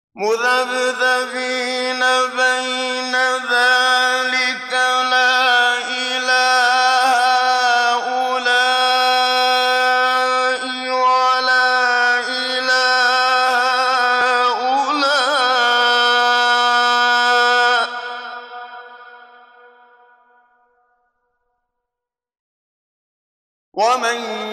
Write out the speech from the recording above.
مذبذبين بين ذلك لا إلى هؤلاء ولا إلى هؤلاء ومن